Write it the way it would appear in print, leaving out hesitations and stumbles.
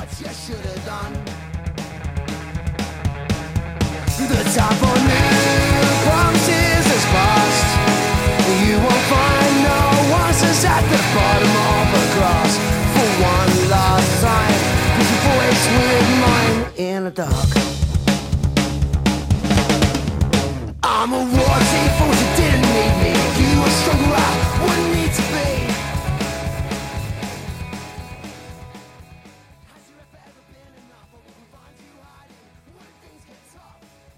what you should have done. The time for new promises is past. You won't find no answers at the bottom of the grass. For one last time, put your voice with mine in the dark. I'm a war chief for